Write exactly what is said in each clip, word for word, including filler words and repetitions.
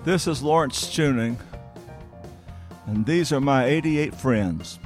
This is Lawrence Tuning, and these are my eighty-eight friends.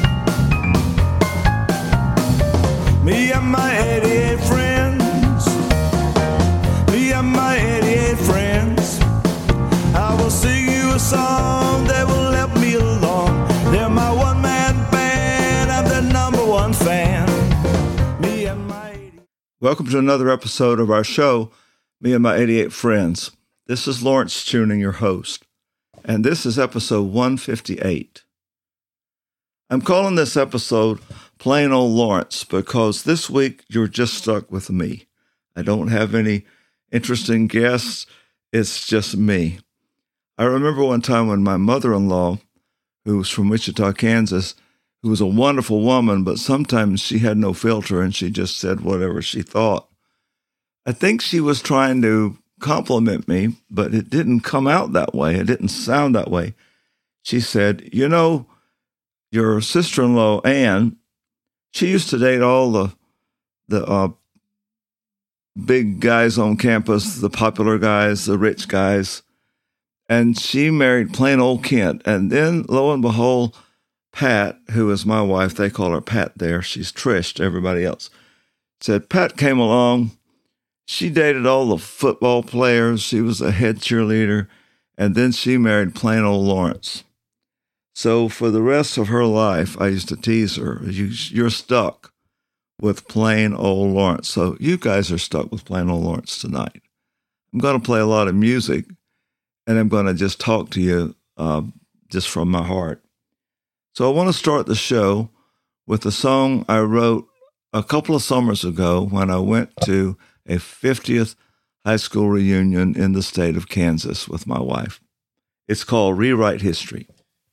Me and my eighty-eight friends, me and my eighty-eight friends, I will sing you a song that will help me along. They're my one-man band, I'm their number one fan. Me and my eighty-eight Welcome to another episode of our show, Me and My eighty-eight Friends. This is Lawrence Tuning, your host, and this is episode one fifty-eight. I'm calling this episode Plain Old Lawrence because this week you're just stuck with me. I don't have any interesting guests. It's just me. I remember one time when my mother-in-law, who was from Wichita, Kansas, who was a wonderful woman, but sometimes she had no filter and she just said whatever she thought. I think she was trying to compliment me, but it didn't come out that way. It didn't sound that way. She said, you know, your sister-in-law, Ann, she used to date all the the uh, big guys on campus, the popular guys, the rich guys, and she married plain old Kent. And then, lo and behold, Pat, who is my wife, they call her Pat there, she's Trish to everybody else, said Pat came along. She dated all the football players. She was a head cheerleader. And then she married plain old Lawrence. So for the rest of her life, I used to tease her, you, you're stuck with plain old Lawrence. So you guys are stuck with plain old Lawrence tonight. I'm going to play a lot of music, and I'm going to just talk to you uh, just from my heart. So I want to start the show with a song I wrote a couple of summers ago when I went to a fiftieth high school reunion in the state of Kansas with my wife. It's called Rewrite History.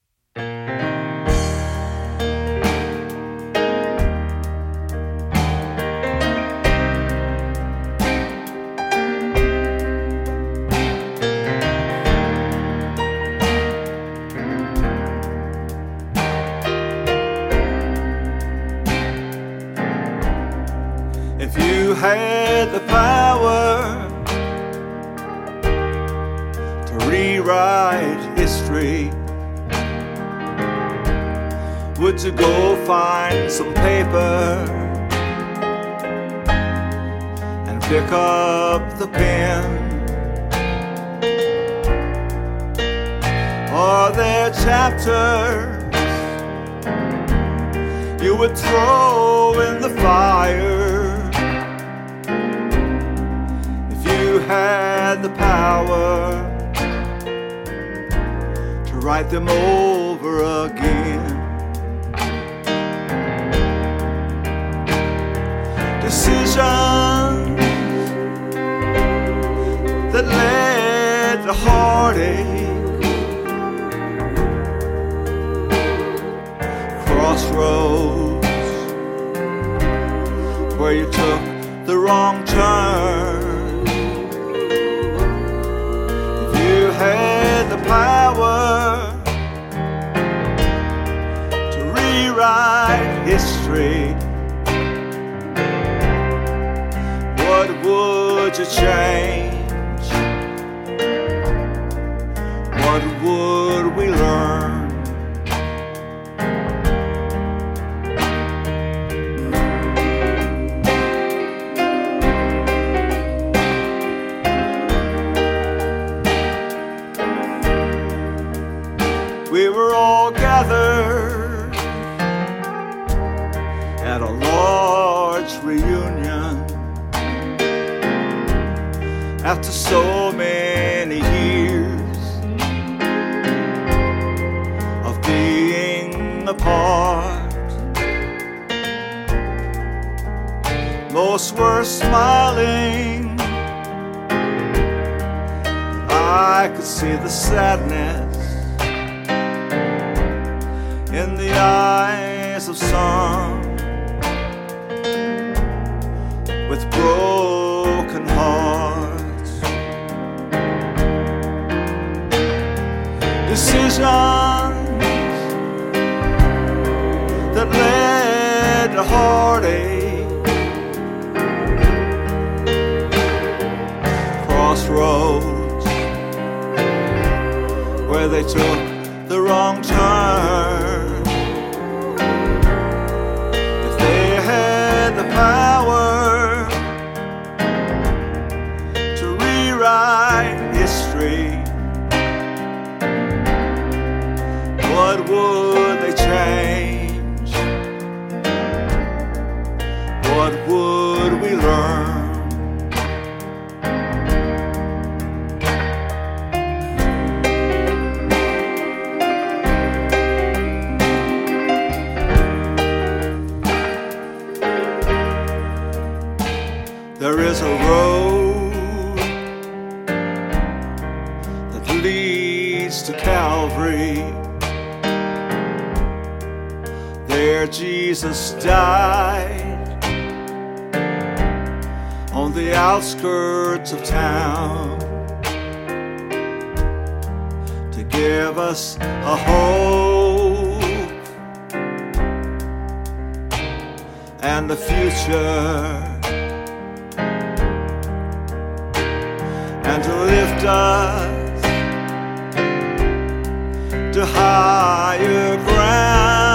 If you had the power to rewrite history, would you go find some paper and pick up the pen? Are there chapters you would throw in the fire? You had the power to write them over again. Decisions that led to heartache, crossroads where you took the wrong turn. Had the power to rewrite history, what would you change? What would we learn? We were all gathered at a large reunion after so many years of being apart. Most were smiling, I could see the sadness in the eyes of some with broken hearts. Decisions that led to heartache, crossroads they took the wrong turn. If they had the power to rewrite history, what would they change? What would we learn? There is a road that leads to Calvary. There Jesus died on the outskirts of town to give us a hope and the future, and to lift us to higher ground.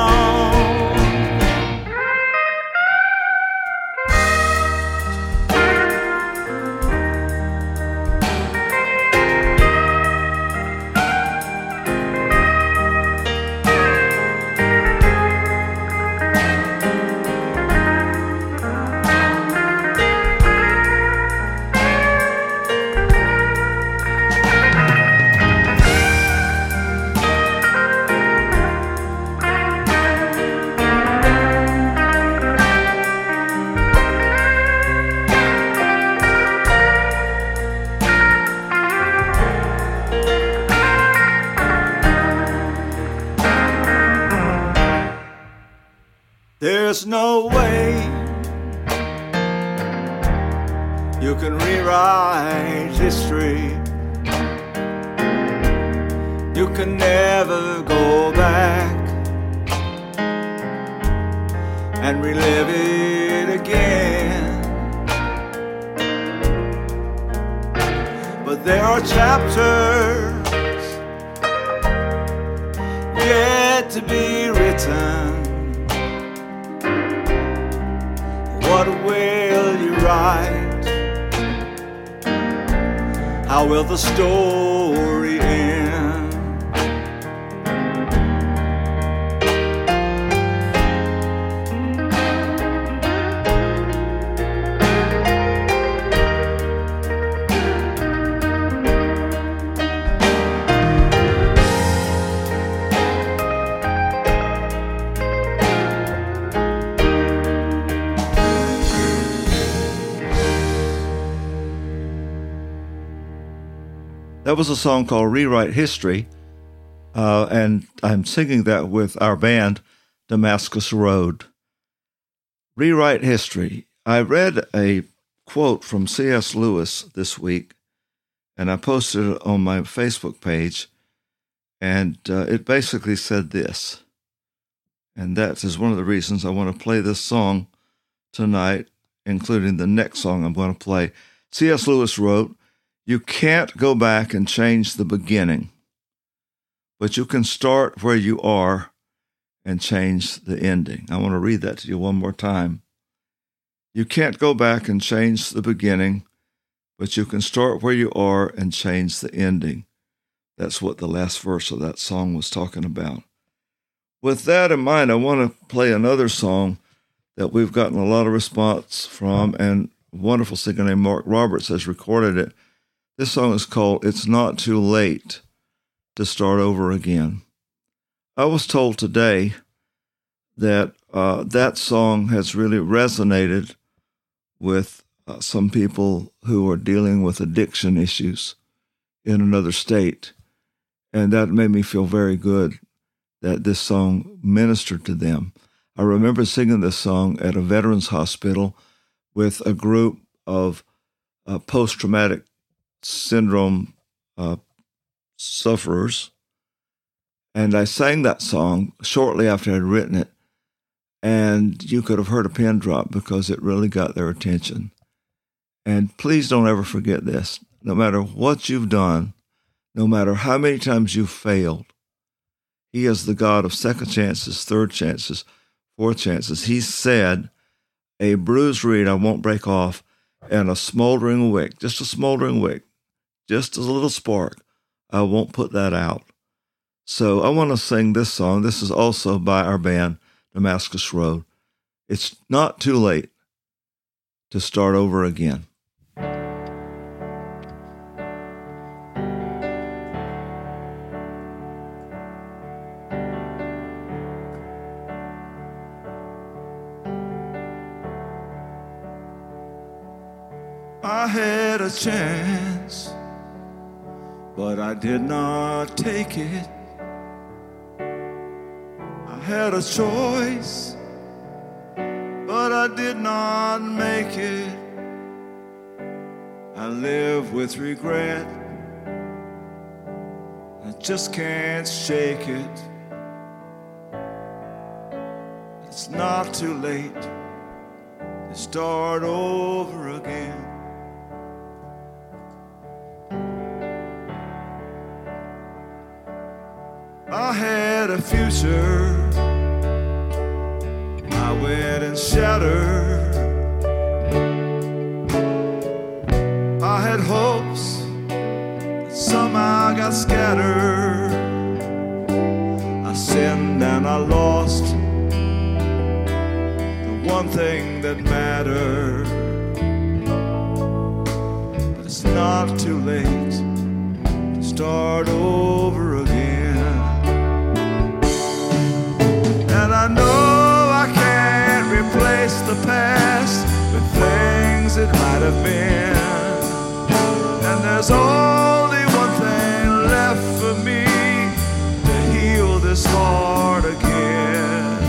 There's no way you can rewrite history. You can never go back and relive it again. But there are chapters yet to be written. What will you write? How will the story end? That was a song called Rewrite History, uh, and I'm singing that with our band, Damascus Road. Rewrite History. I read a quote from C S Lewis this week, and I posted it on my Facebook page, and uh, it basically said this, and that is one of the reasons I want to play this song tonight, including the next song I'm going to play. C S Lewis wrote, "You can't go back and change the beginning, but you can start where you are and change the ending." I want to read that to you one more time. You can't go back and change the beginning, but you can start where you are and change the ending. That's what the last verse of that song was talking about. With that in mind, I want to play another song that we've gotten a lot of response from, and a wonderful singer named Mark Roberts has recorded it. This song is called "It's Not Too Late to Start Over Again." I was told today that uh, that song has really resonated with uh, some people who are dealing with addiction issues in another state. And that made me feel very good that this song ministered to them. I remember singing this song at a veterans hospital with a group of uh, post-traumatic syndrome uh, sufferers. And I sang that song shortly after I'd written it, and you could have heard a pin drop because it really got their attention. And please don't ever forget this. No matter what you've done, No matter how many times you've failed, He is the God of second chances, third chances, fourth chances. He said, a bruised reed I won't break off, and a smoldering wick, just a smoldering wick, just a little spark, I won't put that out. So I want to sing this song. This is also by our band, Damascus Road. It's not too late to start over again. I had a chance, but I did not take it. I had a choice, but I did not make it. I live with regret, I just can't shake it. It's not too late to start over again. I had a future, I went and shattered. I had hopes that somehow got scattered. I sinned and I lost the one thing that mattered. But it's not too late to start over again. And I know I can't replace the past with things it might have been. And there's only one thing left for me to heal this heart again.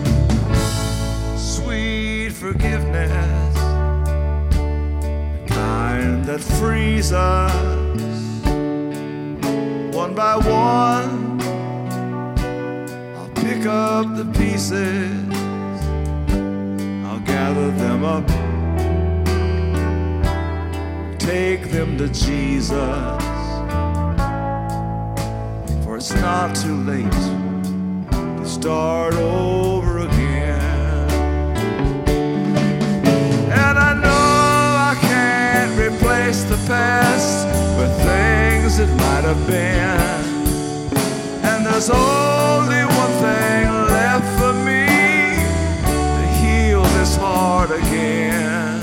Sweet forgiveness, the kind that frees us one by one. Pick up the pieces, I'll gather them up, take them to Jesus, for it's not too late to start over again. And I know I can't replace the past with things it might have been. And there's only one thing left for me to heal this heart again.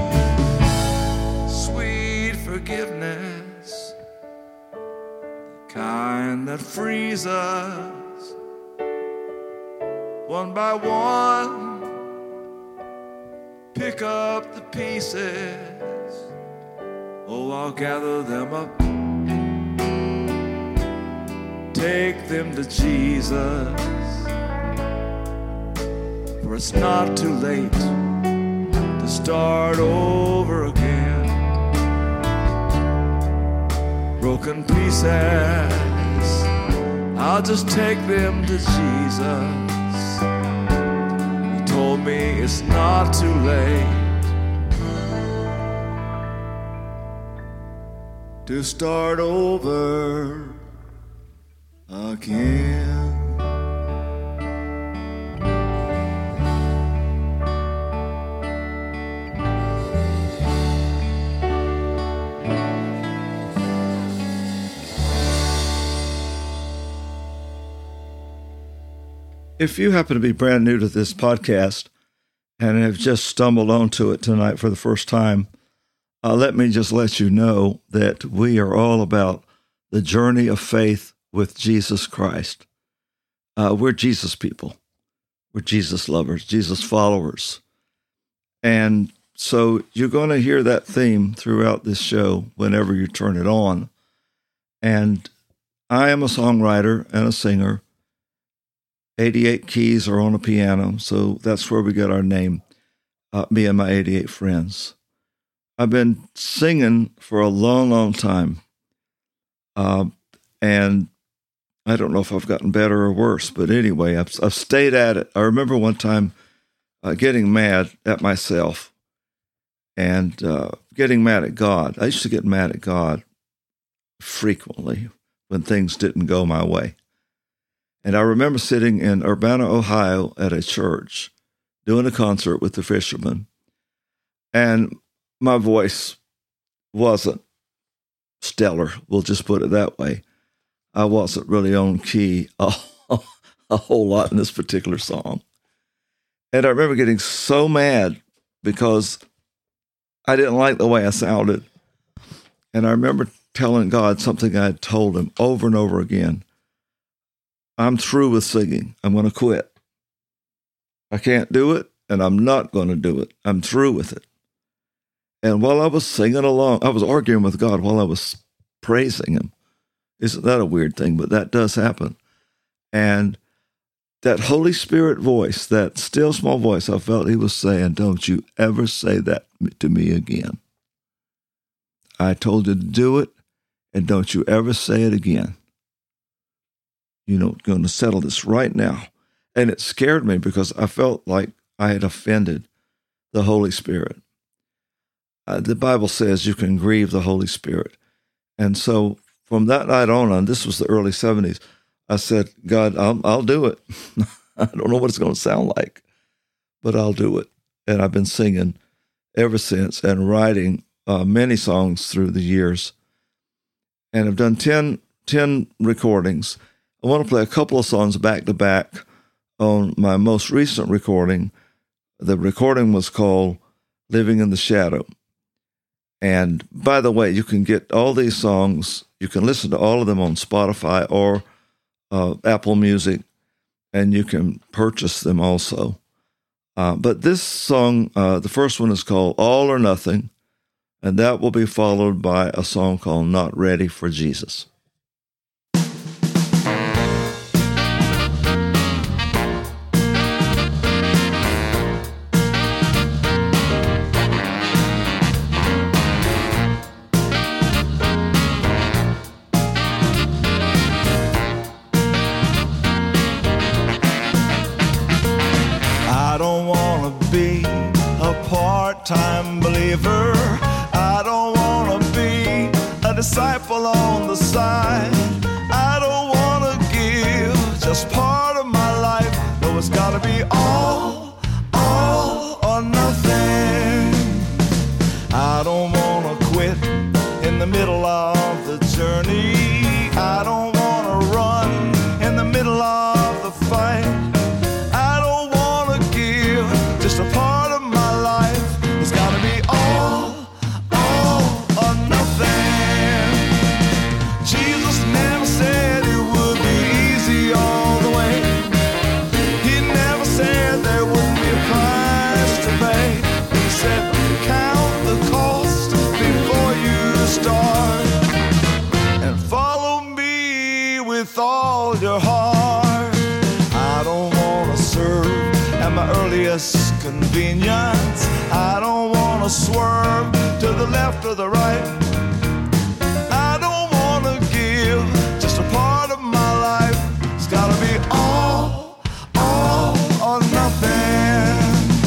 Sweet forgiveness, the kind that frees us one by one. Pick up the pieces, oh, I'll gather them up, take them to Jesus, for it's not too late to start over again. Broken pieces, I'll just take them to Jesus. He told me it's not too late to start over again. If you happen to be brand new to this podcast and have just stumbled onto it tonight for the first time, uh, let me just let you know that we are all about the journey of faith with Jesus Christ. Uh, we're Jesus people. We're Jesus lovers, Jesus followers. And so you're going to hear that theme throughout this show whenever you turn it on. And I am a songwriter and a singer. eighty-eight keys are on a piano, so that's where we get our name, uh, me and my eighty-eight friends. I've been singing for a long, long time. Uh, and I don't know if I've gotten better or worse, but anyway, I've, I've stayed at it. I remember one time uh, getting mad at myself and uh, getting mad at God. I used to get mad at God frequently. when things didn't go my way. And I remember sitting in Urbana, Ohio at a church doing a concert with the Fishermen, and my voice wasn't stellar, we'll just put it that way. I wasn't really on key a, a whole lot in this particular song. And I remember getting so mad because I didn't like the way I sounded. And I remember telling God something I had told him over and over again. I'm through with singing. I'm going to quit. I can't do it, and I'm not going to do it. I'm through with it. And while I was singing along, I was arguing with God while I was praising him. Isn't that a weird thing? But that does happen. And that Holy Spirit voice, that still small voice, I felt he was saying, don't you ever say that to me again. I told you to do it, and don't you ever say it again. You know, going to settle this right now. And it scared me because I felt like I had offended the Holy Spirit. Uh, the Bible says you can grieve the Holy Spirit. And so from that night on, and this was the early seventies, I said, God, I'll, I'll do it. I don't know what it's going to sound like, but I'll do it. And I've been singing ever since and writing uh, many songs through the years. And I've done ten, ten recordings. I want to play a couple of songs back to back on my most recent recording. The recording was called Living in the Shadow. And by the way, you can get all these songs, you can listen to all of them on Spotify or uh, Apple Music, and you can purchase them also. Uh, but this song, uh, the first one is called All or Nothing, and that will be followed by a song called Not Ready for Jesus. Part-time believer. I don't want to be a disciple on the side. I don't want to give just part of my life. No, it's got to be all, all or nothing. I don't want to quit in the middle of the journey. I don't want to run in the middle of the fight. I don't want to give just a part of my life. It's gotta be all, all or nothing. Jesus never said it would be easy all the way. He never said there wouldn't be a price to pay. He said, count the cost before you start, and follow me with all your heart. I don't wanna serve at my earliest convenience. I don't want to swerve to the left or the right. I don't want to give just a part of my life. It's got to be all, all or nothing.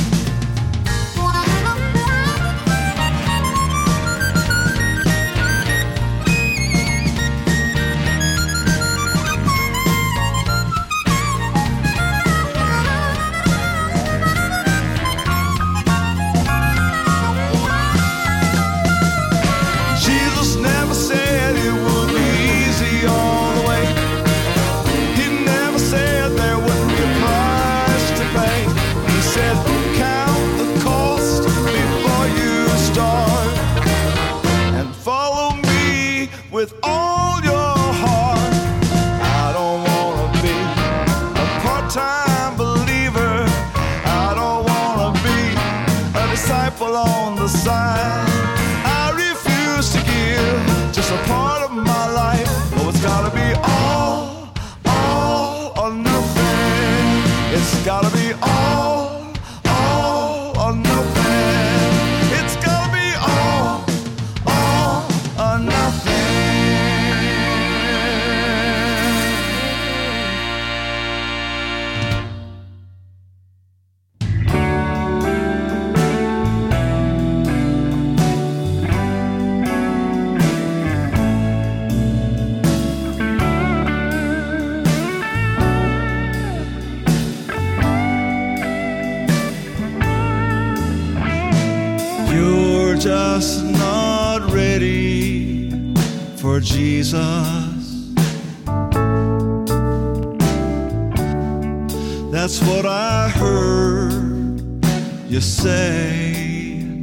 With all your heart. I don't want to be a part-time believer. I don't want to be a disciple on the side. I refuse to give just a part of my life. Oh, it's gotta be all, all or nothing. It's gotta be all, all or nothing. It's gotta be all, all or nothing. just not ready for Jesus. That's what I heard you say.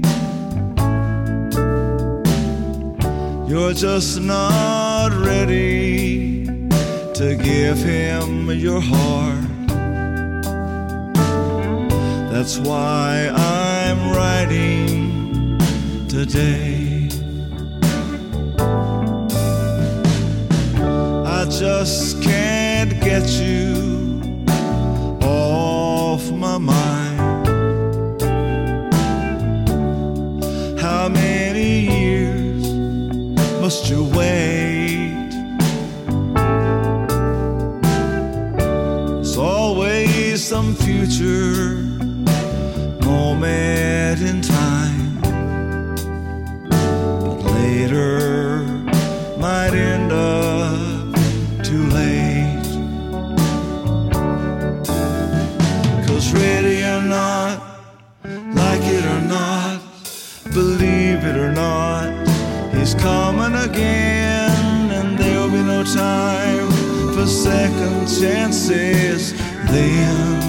You're just not ready to give him your heart. That's why I'm writing today. I just can't get you off my mind. How many years must you wait? There's always some future moment in time, but later might end up too late. 'Cause ready or not, like it or not, believe it or not, he's coming again, and there'll be no time for second chances then.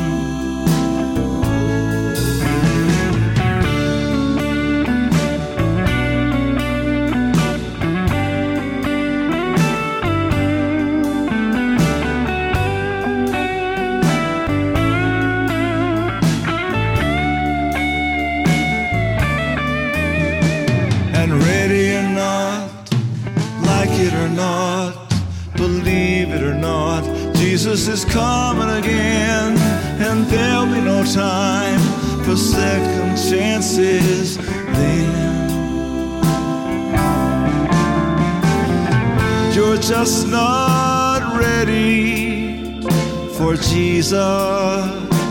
Ready or not, like it or not, believe it or not, Jesus is coming again, and there'll be no time for second chances then. You're just not ready for Jesus.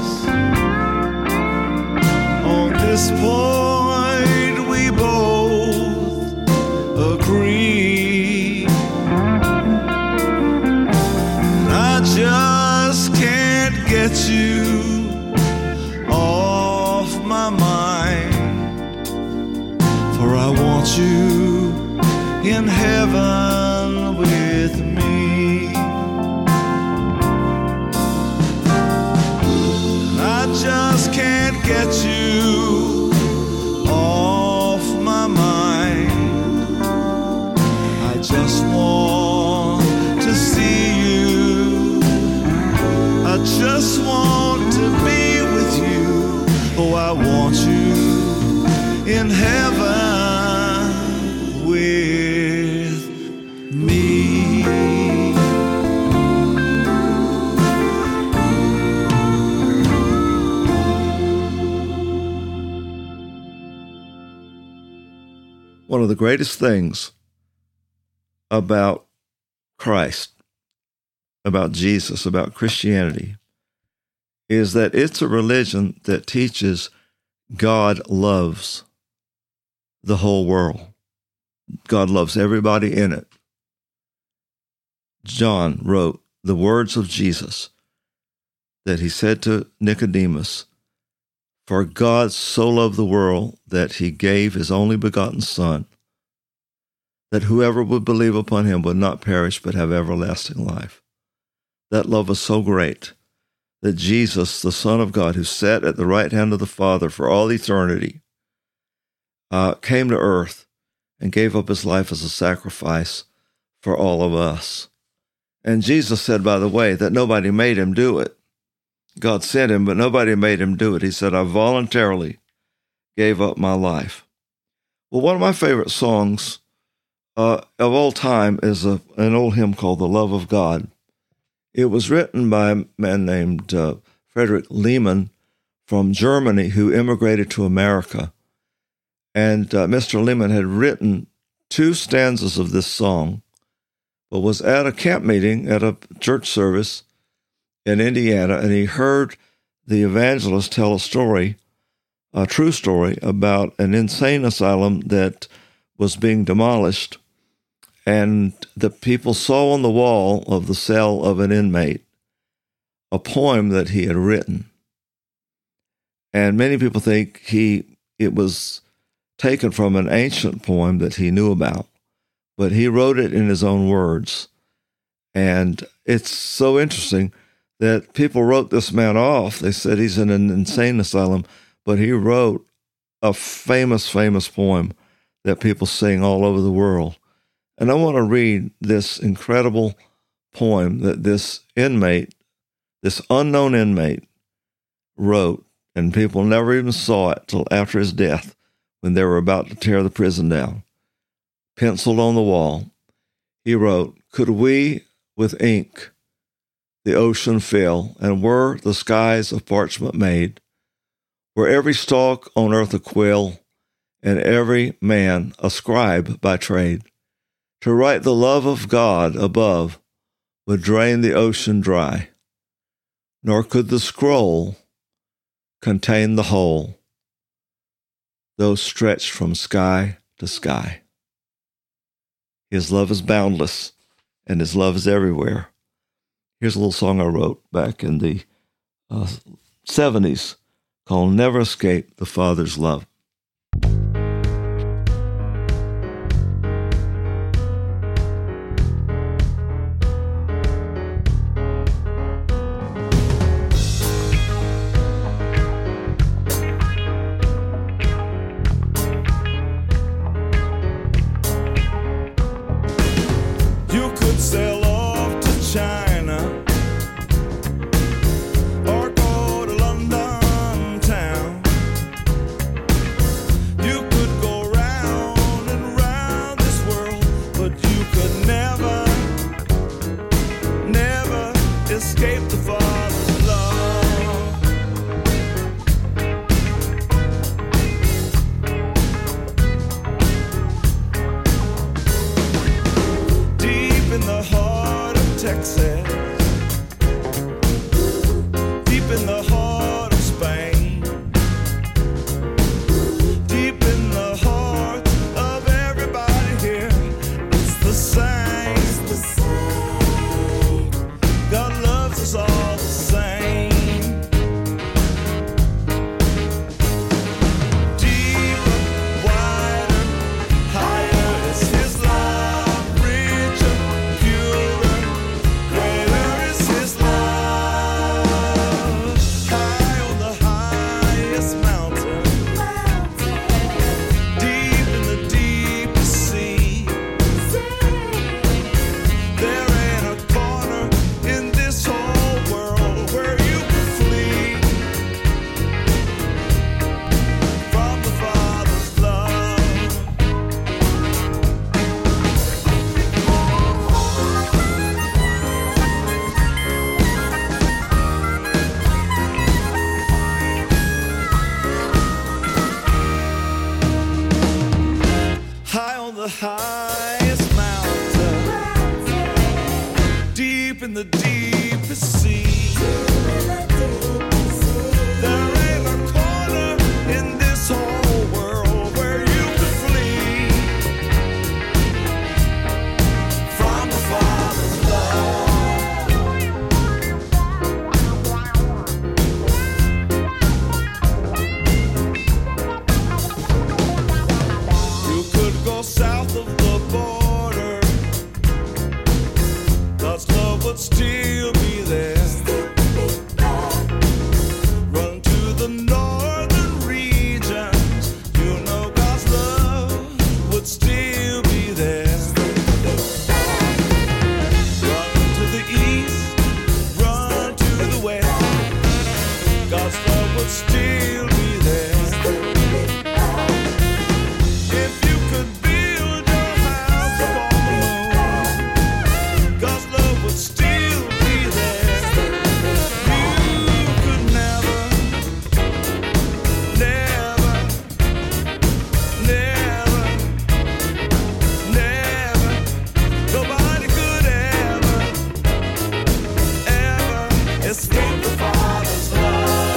On this point we both agree. I just can't get you off my mind, for I want you in heaven with me. I just can't get you off my mind. I just want to see you. I just want to be with you. Oh, I want you in heaven with me. One of the greatest things about Christ, about Jesus, about Christianity, is that it's a religion that teaches God loves the whole world. God loves everybody in it. John wrote the words of Jesus that he said to Nicodemus, "For God so loved the world that he gave his only begotten Son, that whoever would believe upon him would not perish but have everlasting life." That love was so great that Jesus, the Son of God, who sat at the right hand of the Father for all eternity, uh, came to earth and gave up his life as a sacrifice for all of us. And Jesus said, by the way, that nobody made him do it. God sent him, but nobody made him do it. He said, I voluntarily gave up my life. Well, one of my favorite songs uh, of all time is a, an old hymn called The Love of God. It was written by a man named uh, Frederick Lehman from Germany who immigrated to America. And uh, Mister Lehman had written two stanzas of this song, but was at a camp meeting at a church service in Indiana, and he heard the evangelist tell a story, a true story, about an insane asylum that was being demolished, and the people saw on the wall of the cell of an inmate a poem that he had written. And many people think he it was taken from an ancient poem that he knew about, but he wrote it in his own words. And it's so interesting that people wrote this man off. They said he's in an insane asylum, but he wrote a famous, famous poem that people sing all over the world. And I want to read this incredible poem that this inmate, this unknown inmate, wrote, and people never even saw it till after his death when they were about to tear the prison down. Penciled on the wall, he wrote, "Could we, with ink, the ocean fill, and were the skies of parchment made, were every stalk on earth a quill, and every man a scribe by trade, to write the love of God above would drain the ocean dry, nor could the scroll contain the whole, though stretched from sky to sky. His love is boundless, and his love is everywhere." Here's a little song I wrote back in the uh, seventies called "Never Escape the Father's Love." You could sail off to China or go to London town. You could go round and round this world, but you could never, never escape the Father's love. Deep in the heart of Texas, deep in the heart of Spain, deep in the heart of everybody here, it's the same. It's the same. God loves us all the same. Deeper, wider, higher is His love, richer, purer, greater is His love. High on the highest mountain, deep in the deepest sea, there ain't a corner in this whole world where you can flee from the Father's love. High on the highest mountain, deep in the deepest sea, there ain't a corner in this whole world where you can flee from the Father's love. You could go south of the border, God's love would still be there. Run to the northern regions, you know God's love would still be there. Run to the east, run to the west, God's love would still be there. If you could build your house upon the moon, God's love would still be there. You could never, never, never, never, nobody could ever, ever escape the Father's love.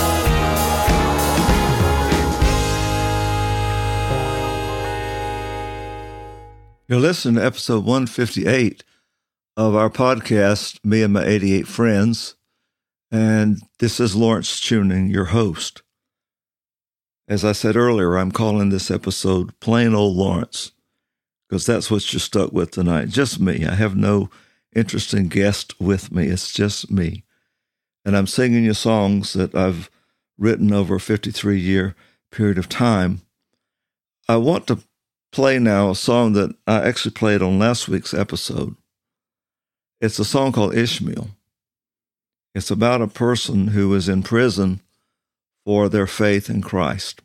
You're listening to episode one fifty-eight of our podcast, Me and My eighty-eight Friends, and this is Lawrence Tuning, your host. As I said earlier, I'm calling this episode Plain Old Lawrence, because that's what you're stuck with tonight. Just me. I have no interesting guest with me. It's just me. And I'm singing you songs that I've written over a fifty-three year period of time. I want to play now a song that I actually played on last week's episode. It's a song called Ishmael. It's about a person who is in prison for their faith in Christ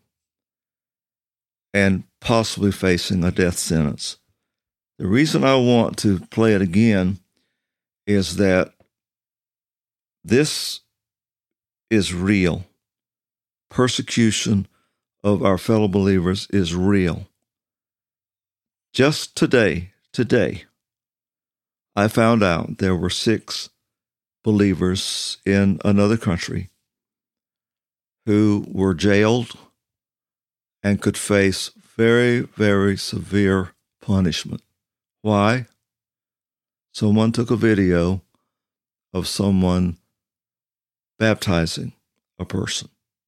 and possibly facing a death sentence. The reason I want to play it again is that this is real. Persecution of our fellow believers is real. Just today, today, I found out there were six believers in another country who were jailed and could face very, very severe punishment. Why? Someone took a video of someone baptizing a person.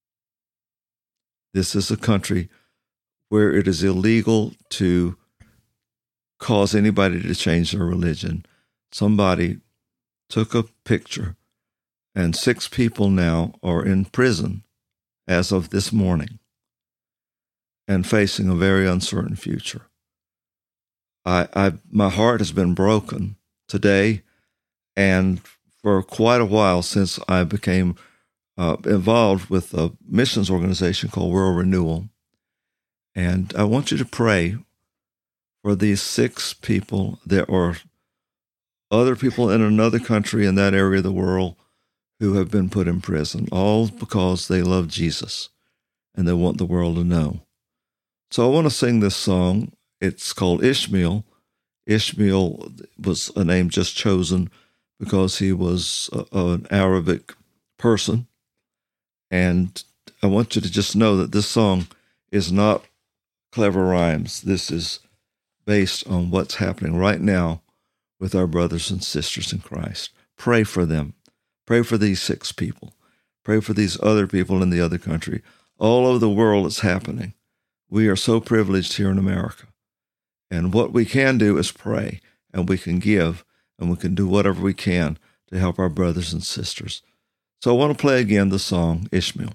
This is a country where it is illegal to cause anybody to change their religion. Somebody took a picture, and six people now are in prison as of this morning and facing a very uncertain future. I, I, my heart has been broken today and for quite a while since I became uh, involved with a missions organization called World Renewal. And I want you to pray for these six people. There are other people in another country in that area of the world who have been put in prison, all because they love Jesus and they want the world to know. So I want to sing this song. It's called Ishmael. Ishmael was a name just chosen because he was a, an Arabic person. And I want you to just know that this song is not clever rhymes. This is based on what's happening right now with our brothers and sisters in Christ. Pray for them. Pray for these six people. Pray for these other people in the other country. All over the world it's happening. We are so privileged here in America. And what we can do is pray, and we can give, and we can do whatever we can to help our brothers and sisters. So I want to play again the song, Ishmael.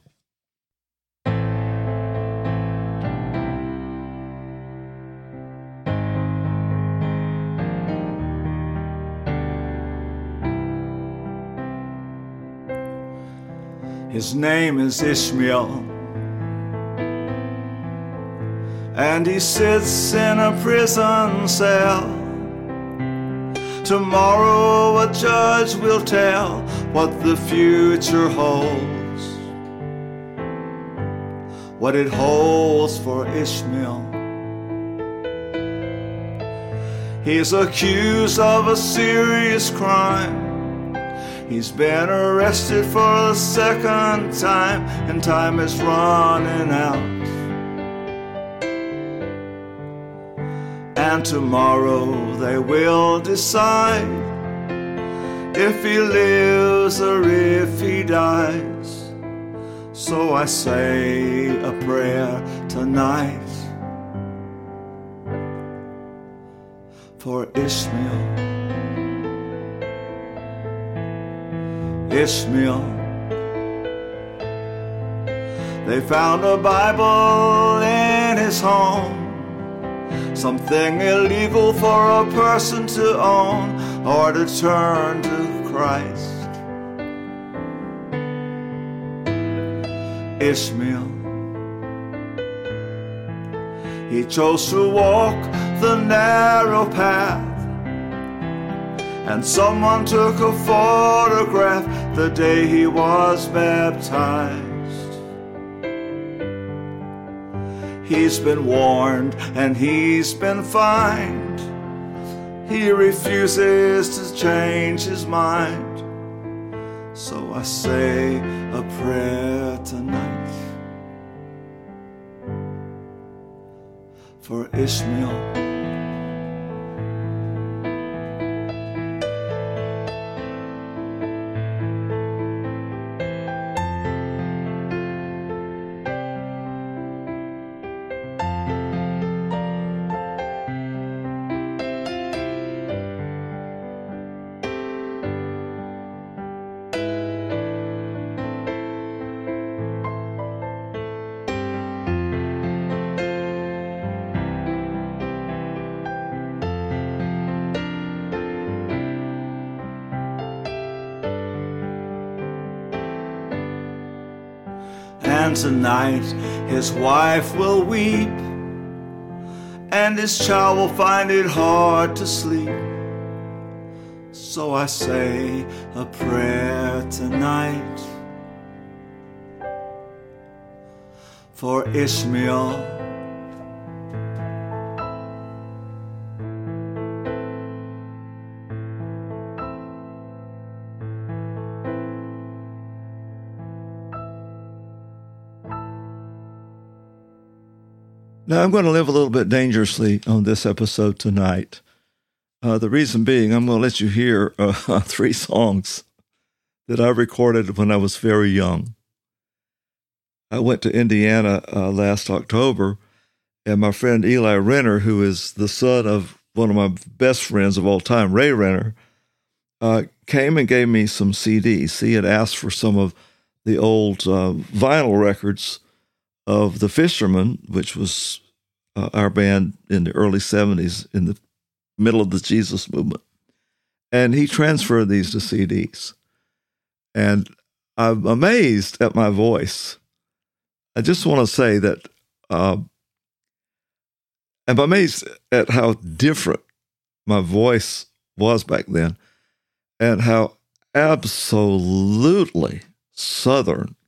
His name is Ishmael, and he sits in a prison cell. Tomorrow a judge will tell what the future holds, what it holds for Ishmael. He's accused of a serious crime. He's been arrested for the second time, and time is running out. And tomorrow they will decide if he lives or if he dies. So I say a prayer tonight for Ishmael. Ishmael. They found a Bible in his home, something illegal for a person to own or to turn to Christ. Ishmael. He chose to walk the narrow path, and someone took a photograph the day he was baptized. He's been warned and he's been fined. He refuses to change his mind. So I say a prayer tonight for Ishmael. tonight his wife will weep, and his child will find it hard to sleep. So I say a prayer tonight for Ishmael. Now, I'm going to live a little bit dangerously on this episode tonight. Uh, the reason being, I'm going to let you hear uh, three songs that I recorded when I was very young. I went to Indiana uh, last October, and my friend Eli Renner, who is the son of one of my best friends of all time, Ray Renner, uh, came and gave me some C Ds. He had asked for some of the old uh, vinyl records of The Fishermen, which was uh, our band in the early seventies, in the middle of the Jesus movement. And he transferred these to C Ds. And I'm amazed at my voice. I just want to say that uh, I'm amazed at how different my voice was back then and how absolutely Southern,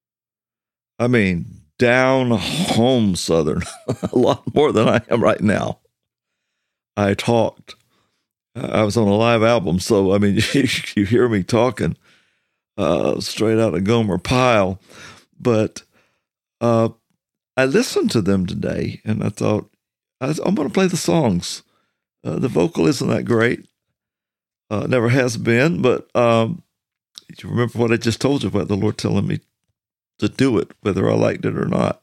I mean, down home Southern, a lot more than I am right now. I talked. I was on a live album, so I mean, you, you hear me talking uh, straight out of Gomer Pyle. But uh, I listened to them today, and I thought, I'm going to play the songs. Uh, the vocal isn't that great. Uh, never has been, but um, you remember what I just told you about the Lord telling me to do it, whether I liked it or not.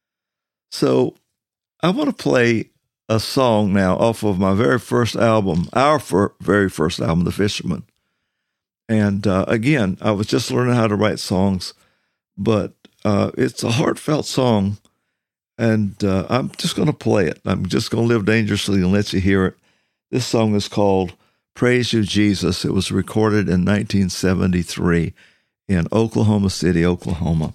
So I want to play a song now off of my very first album, our fir- very first album, The Fishermen. And uh, again, I was just learning how to write songs, but uh, it's a heartfelt song, and uh, I'm just going to play it. I'm just going to live dangerously and let you hear it. This song is called Praise You, Jesus. It was recorded in nineteen seventy-three in Oklahoma City, Oklahoma.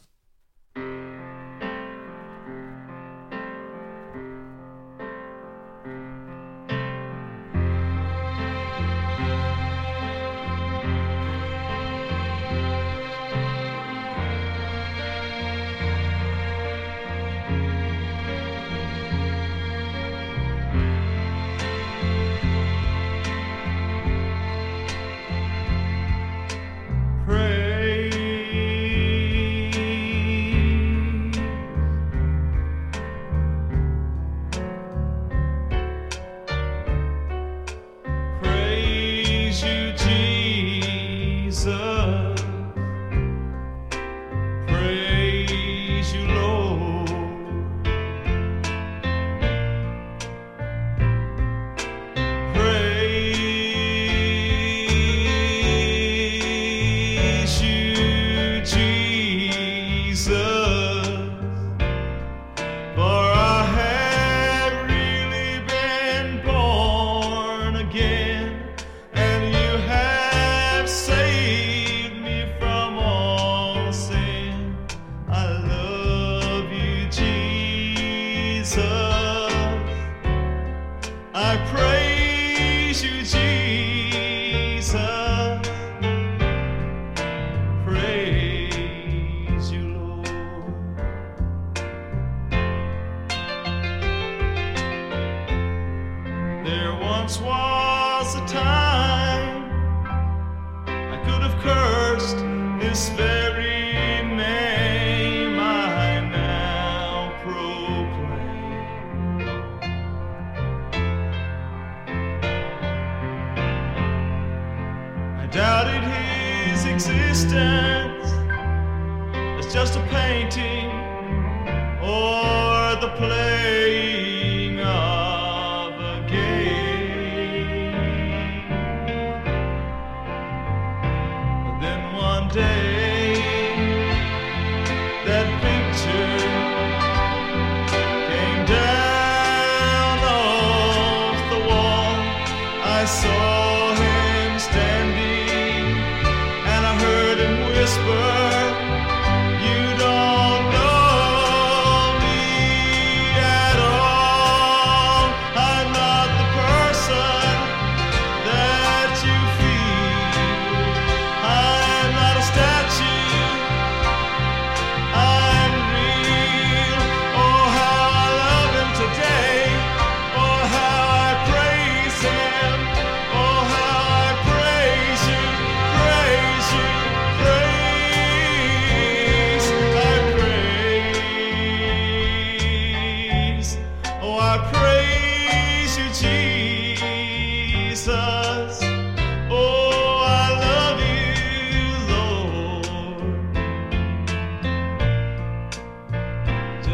Whisper, you don't know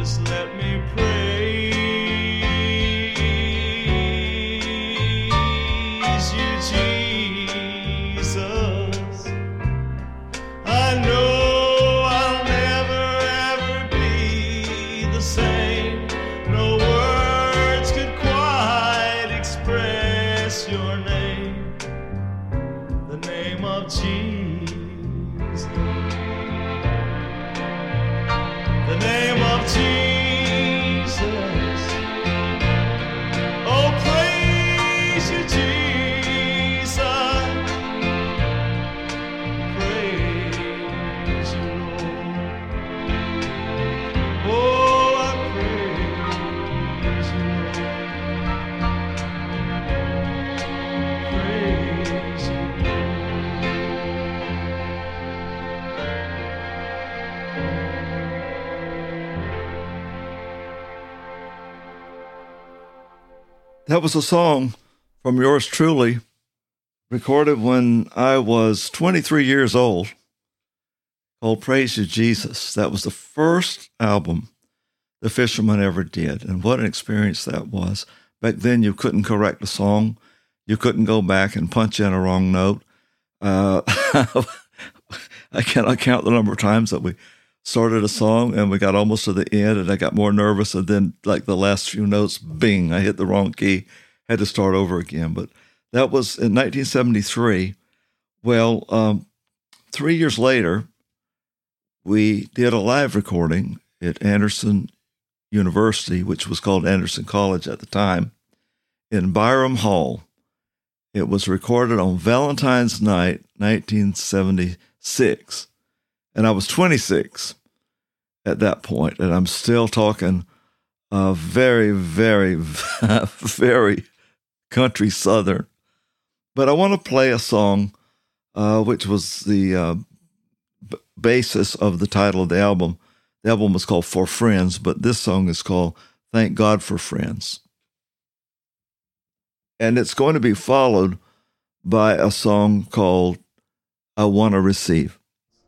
just let me praise you, Jesus. I know I'll never ever be the same. No words could quite express your name, the name of Jesus, the name of Jesus. Oh, praise you, Jesus. Praise you, Lord. Oh, I praise you, Lord. Praise you, That was a song from yours truly, recorded when I was twenty-three years old, called Praise You, Jesus. That was the first album the Fishermen ever did, and what an experience that was. Back then, you couldn't correct a song. You couldn't go back and punch in a wrong note. Uh, I cannot count the number of times that we started a song and we got almost to the end and I got more nervous, and then like the last few notes, bing, I hit the wrong key, had to start over again. But that was in nineteen seventy-three. Well, um, three years later, we did a live recording at Anderson University, which was called Anderson College at the time, in Byram Hall. It was recorded on Valentine's night, nineteen seventy-six. And I was twenty-six at that point, and I'm still talking uh, very, very, very country Southern. But I want to play a song uh, which was the uh, b- basis of the title of the album. The album was called For Friends, but this song is called Thank God for Friends. And it's going to be followed by a song called I Want to Receive.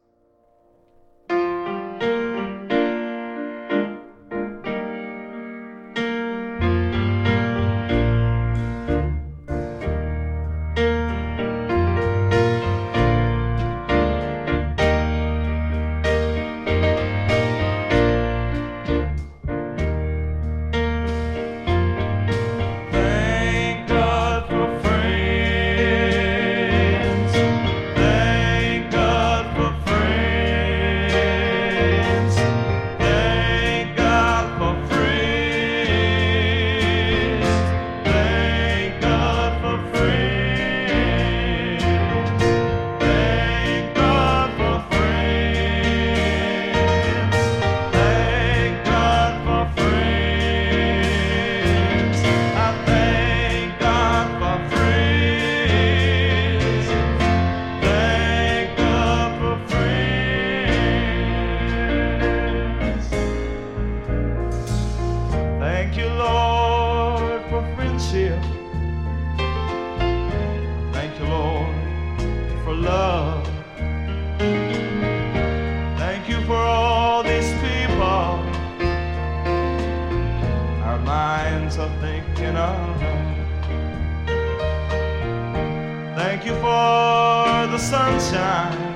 Thank you for the sunshine,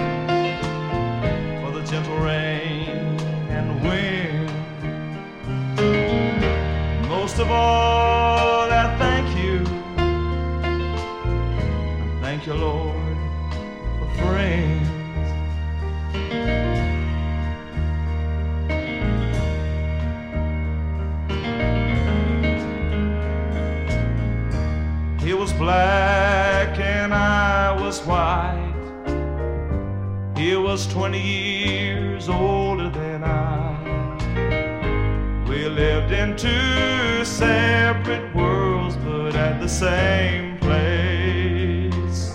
for the gentle rain and wind. Most of all, I thank you. Thank you, Lord, for friends. He was black and I was white. He was twenty years older than I. We lived in two separate worlds, but at the same place.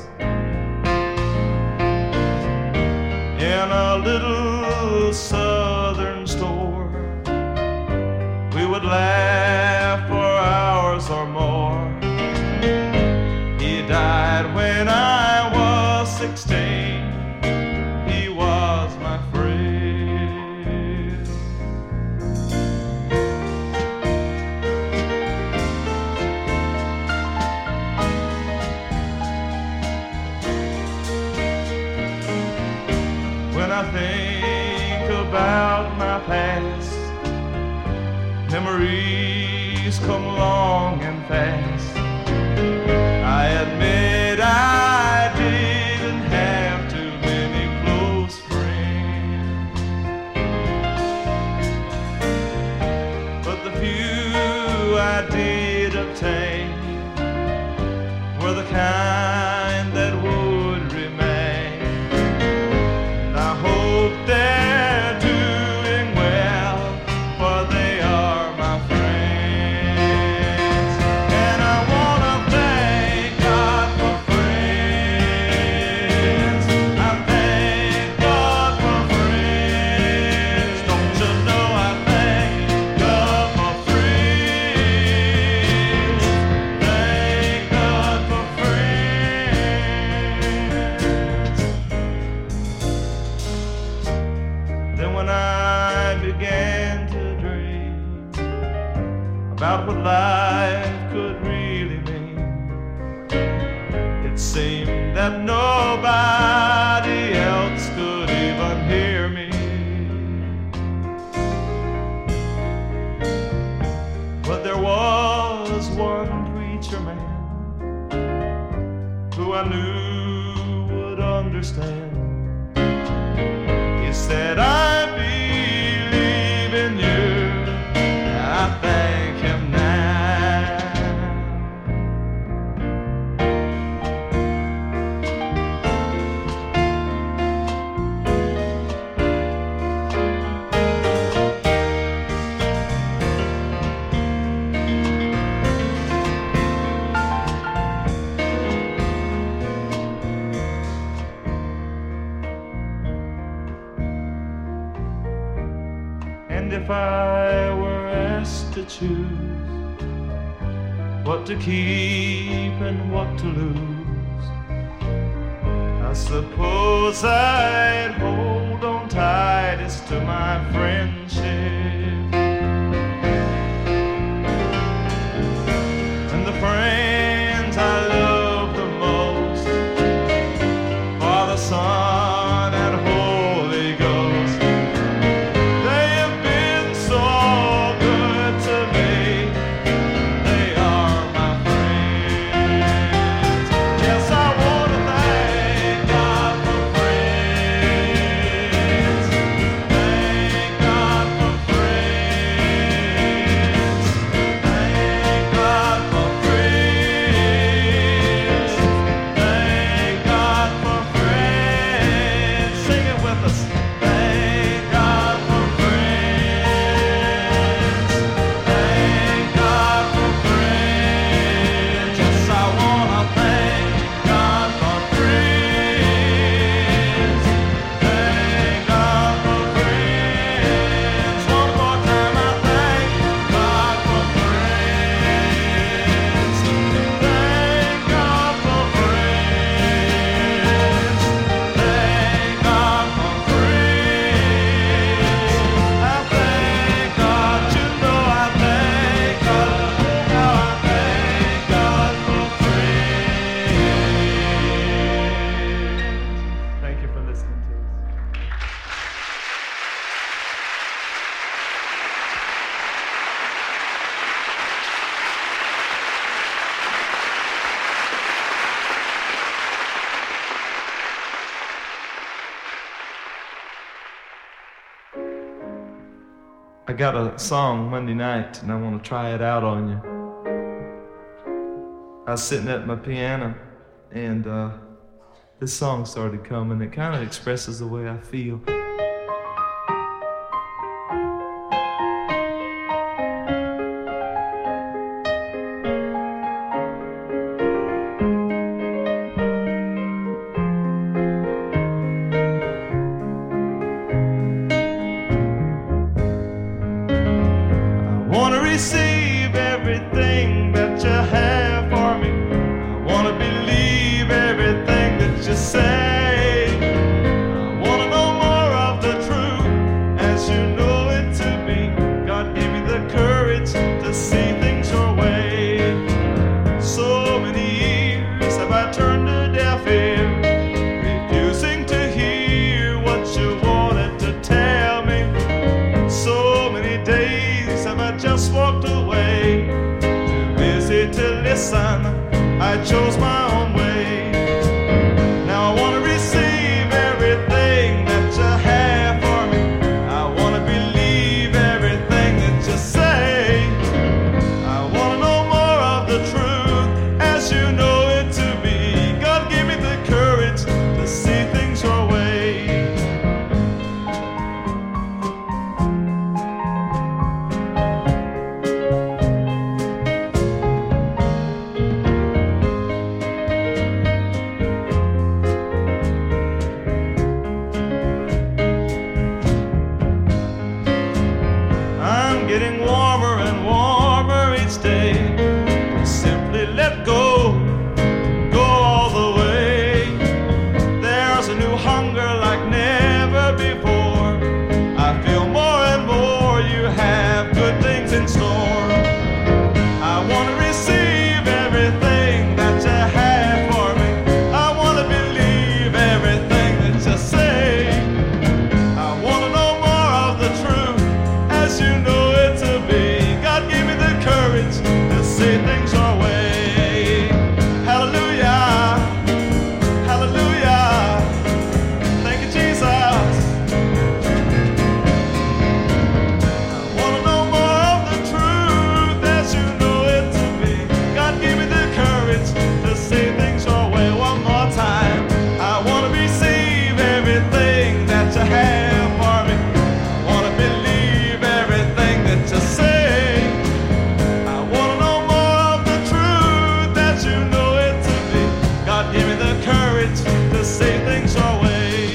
In a little southern store, we would laugh for hours or more. He died when I was sixteen. He was my friend. memories come along and fast. I admit I didn't have too many close friends, but the few I did obtain were the kind that would remain. And I hope they're doing well, for they are my friends. And I want to thank God for friends. I thank God for friends. Don't you know I thank God for friends. Thank God for friends. Then when I began to dream about what life could really mean, it seemed that nobody else could even hear me. But there was one preacher man who I knew would understand. He said, I believe in you. I thank him now. And if I were asked to choose what to keep and what to lose, I suppose I'd hold on tightest to my friendship. And the friends I love the most, Father, Son, and Holy Ghost, they have been so good to me. They are my friends. Yes, I want to thank God for friends. Thank God for friends. Thank God for friends. Thank God for friends. Sing it with us. Thank God for friends. Thank God for friends. Yes, I want to thank God for friends. Thank God for friends. One more time, I thank God for friends. Thank God for friends. Thank God for friends. I thank God, you know I thank God. Now I thank God for friends. Thank you for listening to us. I got a song Monday night and I want to try it out on you. I was sitting at my piano and uh, this song started coming. It kind of expresses the way I feel. I want to receive everything that you have for me. I want to believe everything that you say. I want to know more of the truth as you know it to be. God, give me the courage to see things your way. So many years have I turned a deaf ear, refusing to hear what you wanted to tell me. So many days have I I just walked away. Too busy to listen, I chose my own way. Now I want to receive everything that you have for me. I want to believe everything that you say. I want to know more of the truth as you know it to be. God, give me the courage to see things your way. Getting warmer and warmer each day. Simply let go, go all the way. There's a new hunger like never before. I feel more and more you have good things in store. I want to receive everything that you have for me. I want to believe everything that you say. I want to know more of the truth as you know to see things your way. Hallelujah, hallelujah. Thank you, Jesus. I want to know more of the truth as you know it to be. God, give me the courage to see things your way. One more time. I want to receive everything that you have for me. I want to believe everything that you say. God, give me the courage to say things your way.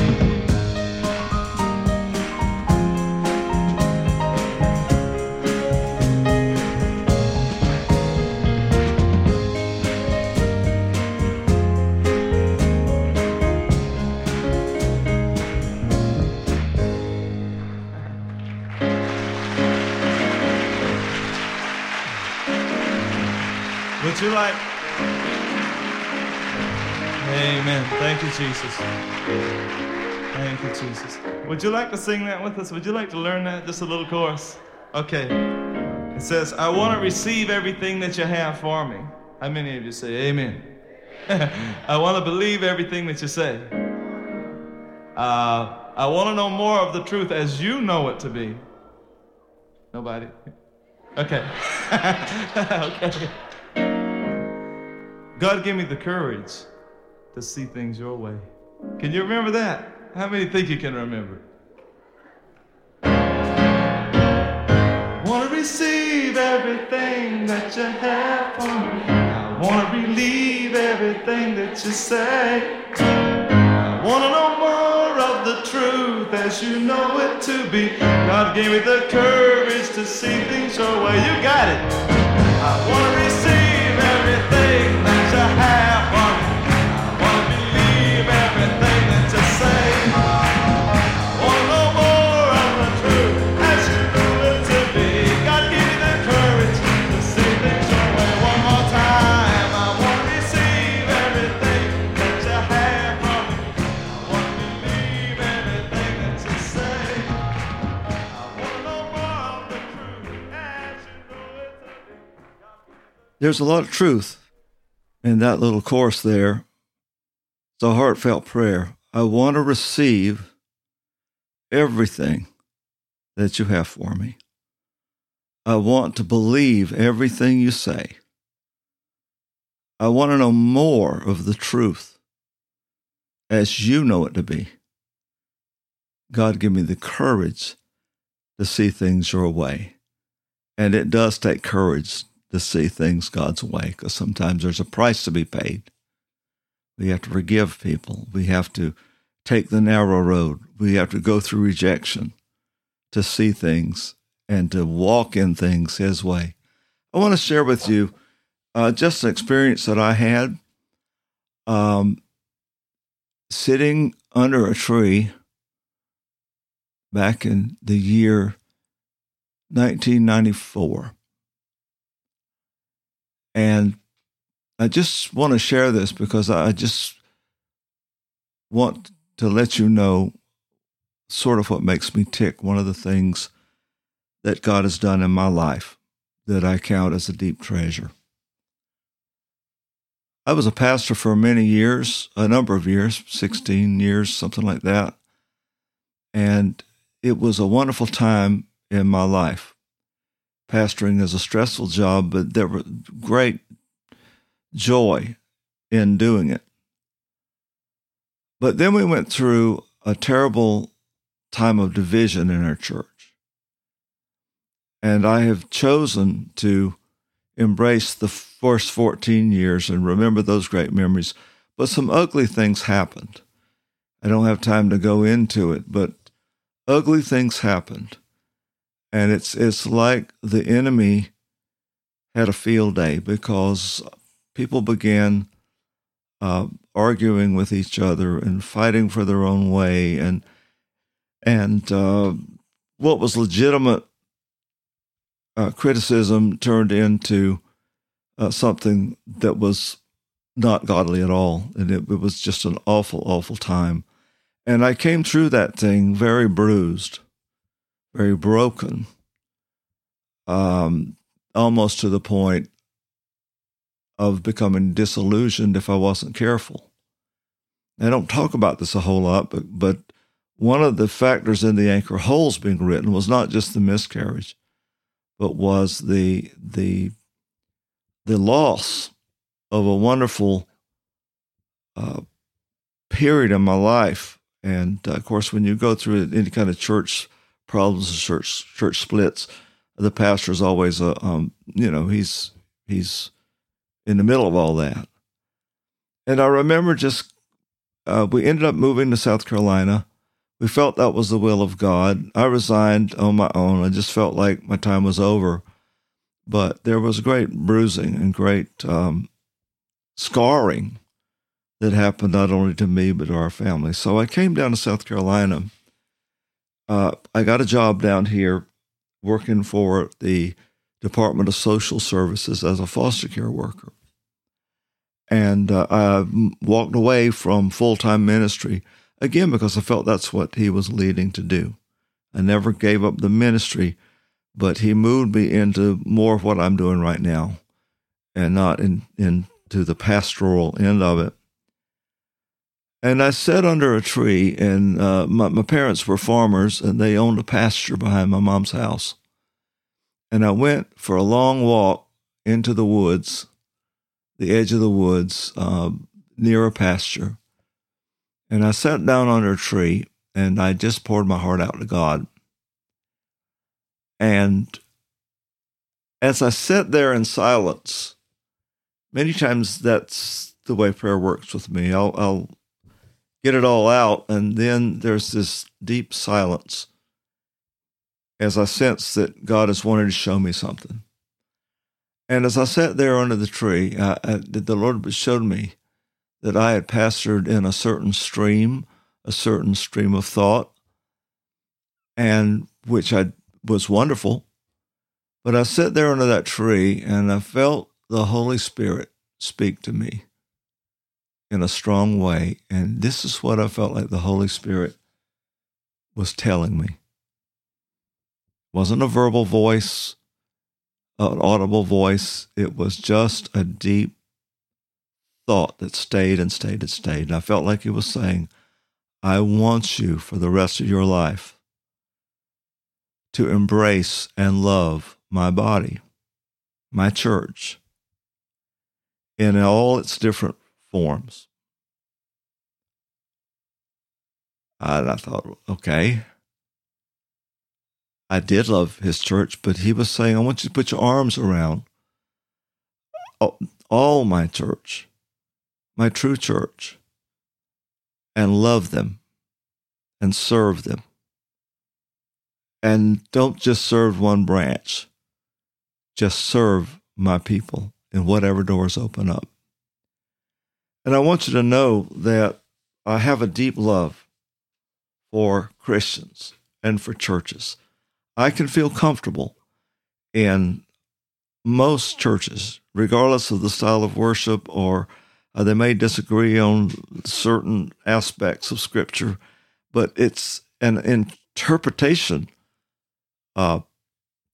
Would you like... Amen. Thank you, Jesus. Thank you, Jesus. Would you like to sing that with us? Would you like to learn that? Just a little chorus. Okay. It says, I want to receive everything that you have for me. How many of you say amen? I want to believe everything that you say. Uh, I want to know more of the truth as you know it to be. Nobody? Okay. Okay. God, give me the courage to see things your way. Can you remember that? How many think you can remember? Want to receive everything that you have for me. I want to believe everything that you say. I want to know more of the truth as you know it to be. God gave me the courage to see things your way. You got it. I want to receive everything that you have for me. Everything that you say, I want to know more of the truth as you know it to be. God, give me the courage to see things your way. One more time, I want to receive everything that you have from me. I want to believe everything that you say. I want to know more of the truth as you know it to be. There's a lot of truth in that little chorus there. It's a heartfelt prayer. I want to receive everything that you have for me. I want to believe everything you say. I want to know more of the truth as you know it to be. God, give me the courage to see things your way. And it does take courage to see things God's way, because sometimes there's a price to be paid. We have to forgive people. We have to take the narrow road. We have to go through rejection to see things and to walk in things His way. I want to share with you uh, just an experience that I had um, sitting under a tree back in the year nineteen ninety-four. And I just want to share this because I just want to let you know sort of what makes me tick. One of the things that God has done in my life that I count as a deep treasure. I was a pastor for many years, a number of years, sixteen years, something like that. And it was a wonderful time in my life. Pastoring is a stressful job, but there was great joy in doing it. But then we went through a terrible time of division in our church. And I have chosen to embrace the first fourteen years and remember those great memories. But some ugly things happened. I don't have time to go into it, but ugly things happened. And it's it's like the enemy had a field day because people began uh, arguing with each other and fighting for their own way. And, and uh, what was legitimate Uh, criticism turned into uh, something that was not godly at all. And it, it was just an awful, awful time. And I came through that thing very bruised, very broken, um, almost to the point of becoming disillusioned if I wasn't careful. I don't talk about this a whole lot, but, but one of the factors in the Anchor Holes being written was not just the miscarriage, but was the the the loss of a wonderful uh, period in my life. And uh, of course, when you go through any kind of church problems, church church splits, the pastor is always a um, you know he's he's in the middle of all that. And I remember just uh, we ended up moving to South Carolina. We felt that was the will of God. I resigned on my own. I just felt like my time was over. But there was great bruising and great um, scarring that happened not only to me, but to our family. So I came down to South Carolina. Uh, I got a job down here working for the Department of Social Services as a foster care worker. And uh, I walked away from full-time ministry again, because I felt that's what he was leading to do. I never gave up the ministry, but he moved me into more of what I'm doing right now and not in, into the pastoral end of it. And I sat under a tree, and uh, my, my parents were farmers, and they owned a pasture behind my mom's house. And I went for a long walk into the woods, the edge of the woods, uh, near a pasture. And I sat down under a tree, and I just poured my heart out to God. And as I sat there in silence, many times that's the way prayer works with me. I'll, I'll get it all out, and then there's this deep silence as I sense that God is wanting to show me something. And as I sat there under the tree, I, I, the Lord showed me that I had pastored in a certain stream, a certain stream of thought, and which I was wonderful. But I sat there under that tree, and I felt the Holy Spirit speak to me in a strong way. And this is what I felt like the Holy Spirit was telling me. It wasn't a verbal voice, an audible voice. It was just a deep thought that stayed and stayed and stayed. And I felt like he was saying, I want you for the rest of your life to embrace and love my body, my church, in all its different forms. And I thought, okay. I did love his church, but he was saying, I want you to put your arms around all my church, my true church, and love them and serve them. And don't just serve one branch, just serve my people in whatever doors open up. And I want you to know that I have a deep love for Christians and for churches. I can feel comfortable in most churches, regardless of the style of worship, or uh, they may disagree on certain aspects of Scripture, but it's an interpretation uh,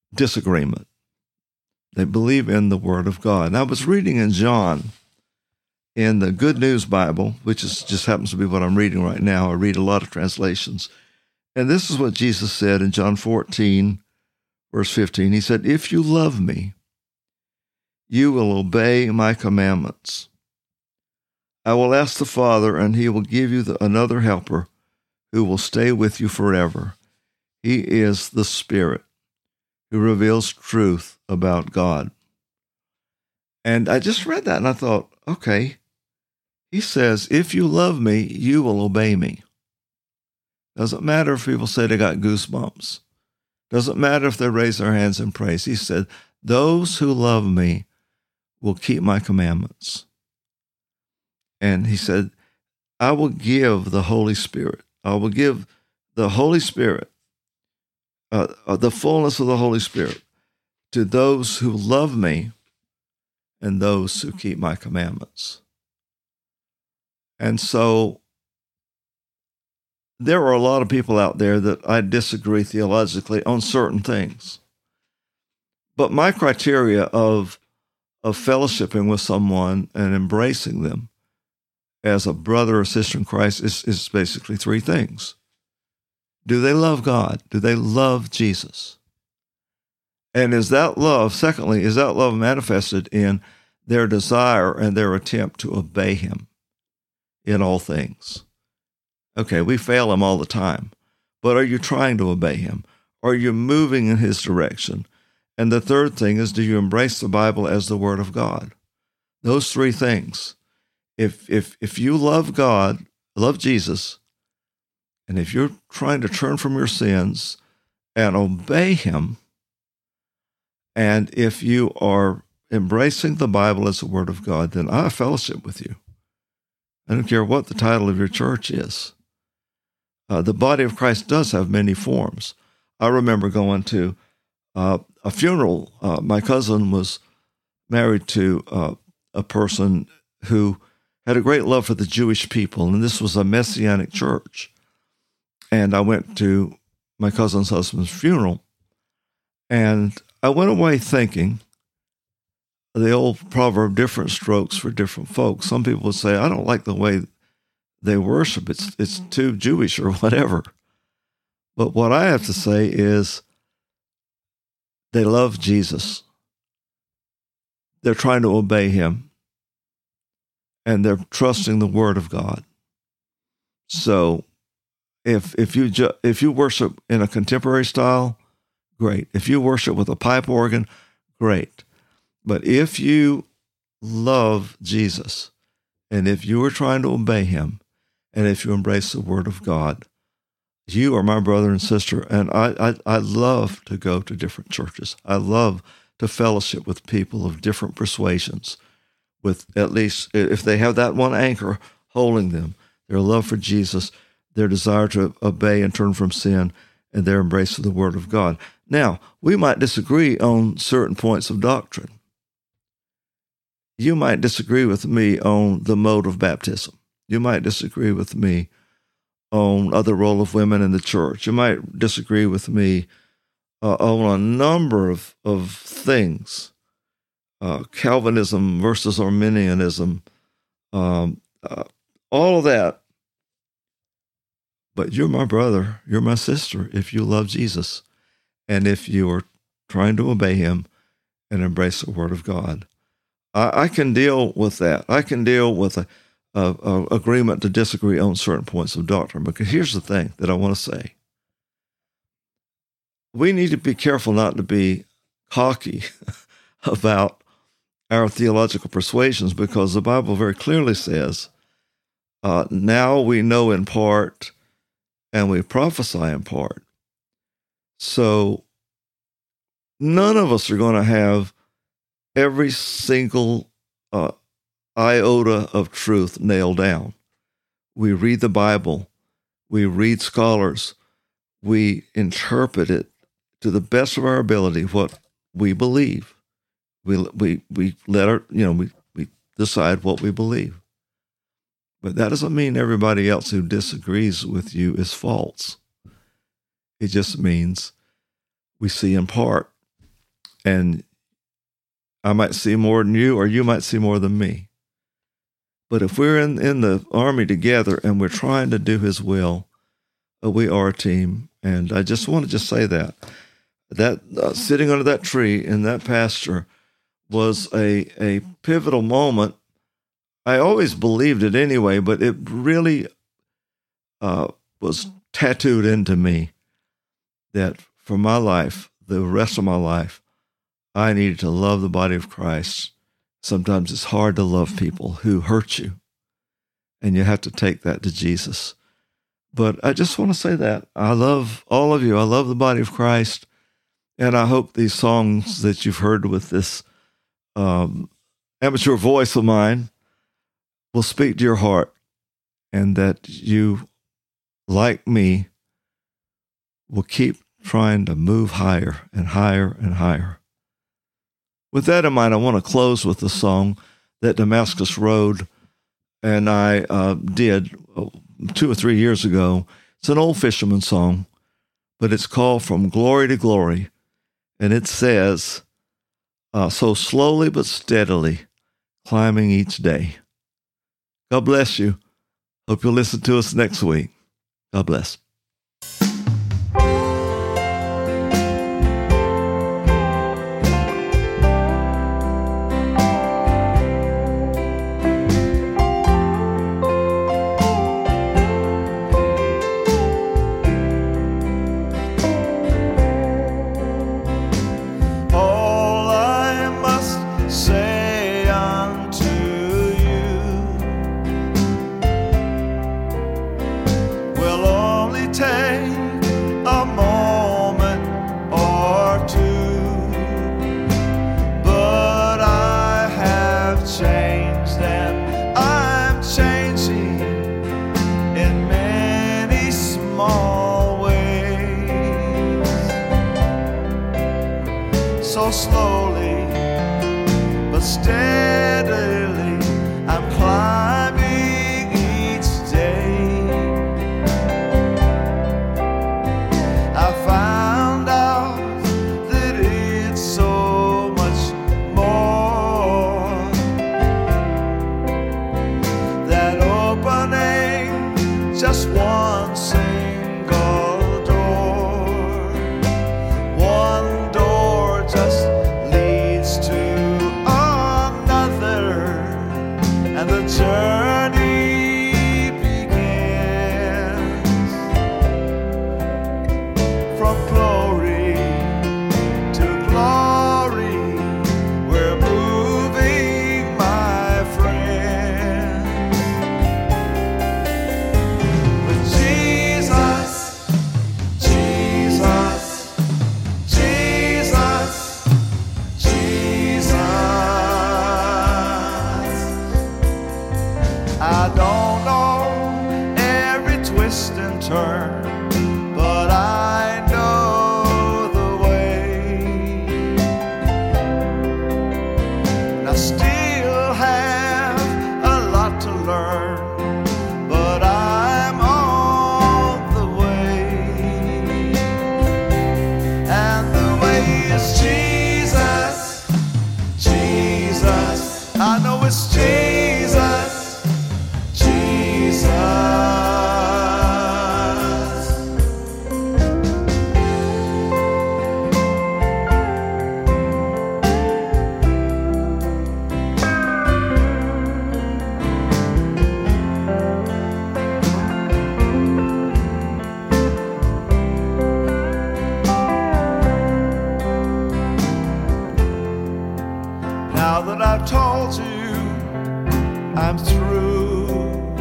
disagreement. They believe in the Word of God. And I was reading in John, in the Good News Bible, which is just happens to be what I'm reading right now. I read a lot of translations. And this is what Jesus said in John fourteen, verse fifteen. He said, "If you love me, you will obey my commandments. I will ask the Father, and he will give you the, another helper who will stay with you forever. He is the Spirit who reveals truth about God." And I just read that and I thought, okay, he says, if you love me, you will obey me. Doesn't matter if people say they got goosebumps. Doesn't matter if they raise their hands in praise. He said, those who love me will keep my commandments. And he said, I will give the Holy Spirit. I will give the Holy Spirit, uh, uh, the fullness of the Holy Spirit, to those who love me and those who keep my commandments. And so there are a lot of people out there that I disagree theologically on certain things. But my criteria of, of fellowshipping with someone and embracing them as a brother or sister in Christ is, is basically three things. Do they love God? Do they love Jesus? And is that love, secondly, is that love manifested in their desire and their attempt to obey him in all things? Okay, we fail him all the time, but are you trying to obey him? Are you moving in his direction? And the third thing is, do you embrace the Bible as the Word of God? Those three things. If if if you love God, love Jesus, and if you're trying to turn from your sins and obey him, and if you are embracing the Bible as the Word of God, then I fellowship with you. I don't care what the title of your church is. Uh, the body of Christ does have many forms. I remember going to uh, a funeral. Uh, my cousin was married to uh, a person who had a great love for the Jewish people, and this was a Messianic church. And I went to my cousin's husband's funeral, and I went away thinking the old proverb, different strokes for different folks. Some people would say, I don't like the way they worship. It's it's too Jewish or whatever. But what I have to say is they love Jesus. They're trying to obey him. And they're trusting the Word of God. So if if you ju- if you worship in a contemporary style, great. If you worship with a pipe organ, great. But if you love Jesus, and if you are trying to obey him, and if you embrace the Word of God, you are my brother and sister. And I, I, I love to go to different churches. I love to fellowship with people of different persuasions, with at least, if they have that one anchor holding them, their love for Jesus, their desire to obey and turn from sin, and their embrace of the Word of God. Now, we might disagree on certain points of doctrine. You might disagree with me on the mode of baptism. You might disagree with me on uh, the role of women in the church. You might disagree with me uh, on a number of, of things. Uh, Calvinism versus Arminianism, um, uh, all of that. But you're my brother, you're my sister if you love Jesus, and if you are trying to obey him and embrace the Word of God. I, I can deal with that. I can deal with a, a, a agreement to disagree on certain points of doctrine, because here's the thing that I want to say. We need to be careful not to be cocky about our theological persuasions, because the Bible very clearly says, uh, now we know in part and we prophesy in part. So none of us are going to have every single uh, iota of truth nailed down. We read the Bible, we read scholars, we interpret it to the best of our ability, what we believe. We we we let our, you know, we, we decide what we believe. But that doesn't mean everybody else who disagrees with you is false. It just means we see in part and I might see more than you, or you might see more than me. But if we're in, in the army together and we're trying to do his will, uh, we are a team. And I just want to just say that. That uh, sitting under that tree in that pasture was a, a pivotal moment. I always believed it anyway, but it really uh, was tattooed into me that for my life, the rest of my life, I needed to love the body of Christ. Sometimes it's hard to love people who hurt you, and you have to take that to Jesus. But I just want to say that. I love all of you. I love the body of Christ, and I hope these songs that you've heard with this um, amateur voice of mine will speak to your heart, and that you, like me, will keep trying to move higher and higher and higher. With that in mind, I want to close with a song that Damascus Road and I uh, did two or three years ago. It's an old fisherman song, but it's called From Glory to Glory, and it says, uh, so slowly but steadily, climbing each day. God bless you. Hope you'll listen to us next week. God bless. So slowly but steadily I'm climbing each day. I found out that it's so much more. That opening just one single door. One door just leads to another, and the journey begins. From glory to glory, we're moving, my friend. But Jesus, Jesus, Jesus, Jesus, I don't know every twist and turn, but I know the way. And I still have a lot to learn, but I'm on the way. And the way is Jesus, Jesus, I know it's Jesus, Jesus. Now that I've told you I'm through,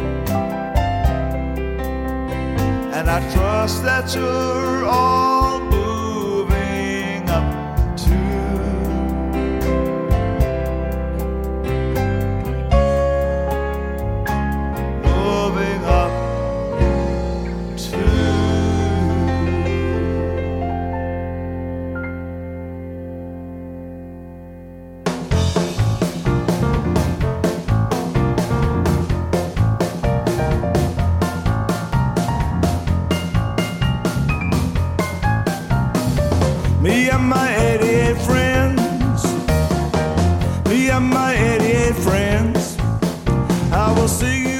and I trust that you're all moving up to moving up to me and my eighty-eight friends. will sing you